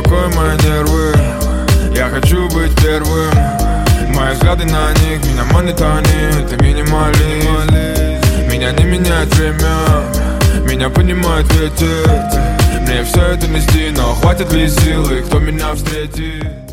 успокой мои нервы. Я хочу быть первым. Мои взгляды на них меня манит они. Это минимализм. Меня не меняет время, меня понимает ветер. Мне все это нести, но хватит ли силы, кто меня встретит?